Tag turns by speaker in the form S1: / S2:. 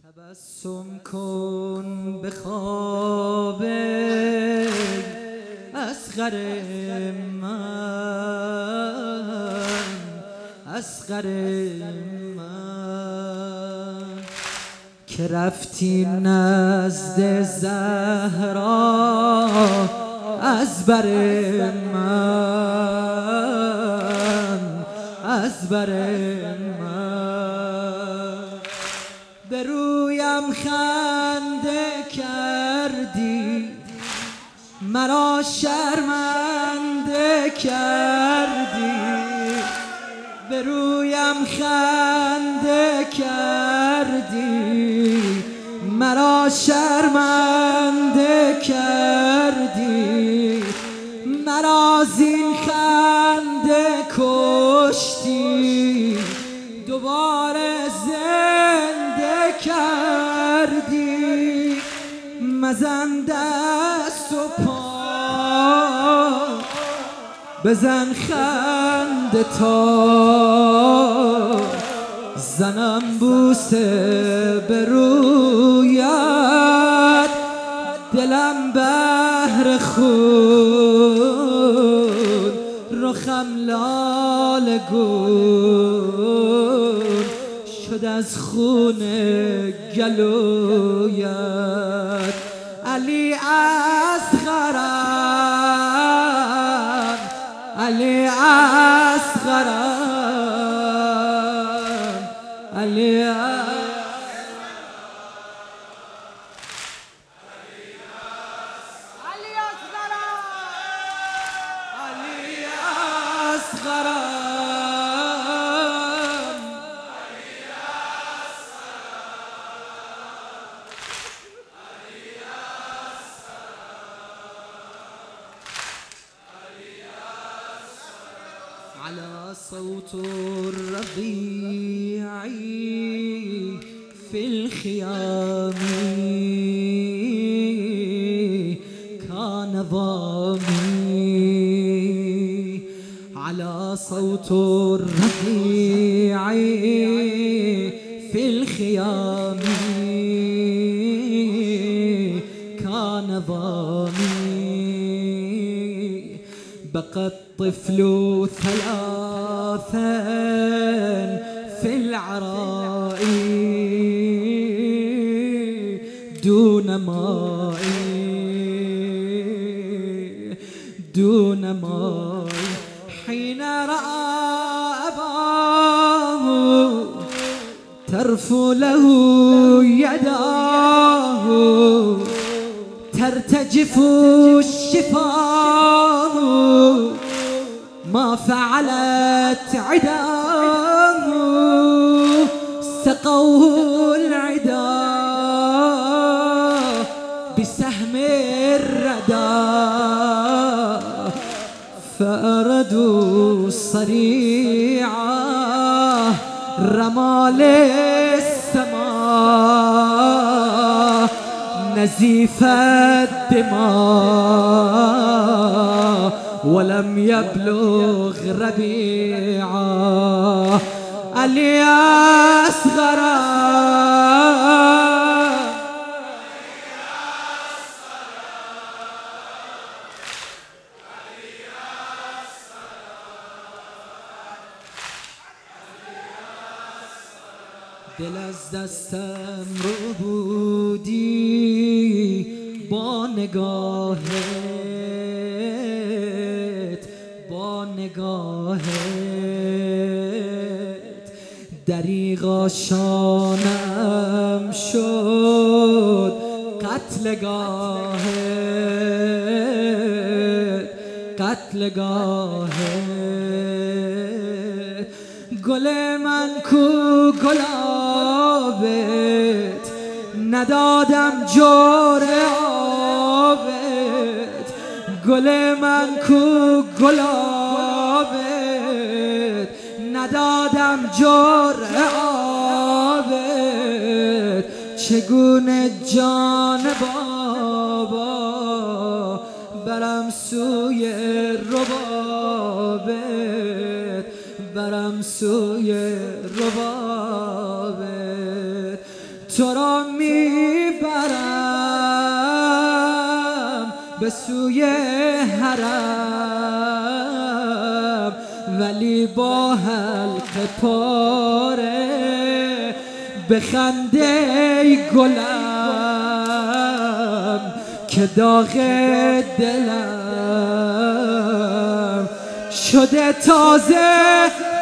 S1: تبسم کن به خواب اصغر من، اصغر من که رفتی نزد زهرا از بر من، از بر من به رویم خنده کردی، مرا شرمنده کردی، به رویم خنده کردی، مرا شرمنده کردی، مرا زین خنده کشتی، دوباره زنده کردی. مزن دست و پا، بزن خنده تا زنم بوسه به رویت، دلم بحر خون، رخم لاله گون شد از خون گلویت. علی اصغرم، علی اصغرم، علی على صوت الربيع في الخيام كان ضامي، على صوت الربيع في الخيام كان ضامي. بقى الطفل ثلاثا في العراء دون ماء، دون ماء حين رأى أباه ترفو له يداه، ترتجف الشفاه ما فعلت عداه، سقوه العدا بسهم الردى، فأردوا صريعا رمى للسماء نزيف الدماء ولم يبلغ ربيعا. علي أصغر دل از دستم ربودی با نگاهت، با نگاهت دریغ آشانم شد قتلگاهت، قتلگاهت. گل من کو گلابت، ندادم جرعه آبت. گل من کو گلابت، ندادم جرعه آبت. چگونه جان بابا برم سوی ربابت، برم سوی ربابت. تو را میبرم به سوی حرم، ولی با حلقه پاره بخنده گلم که داغ دلم شده تازه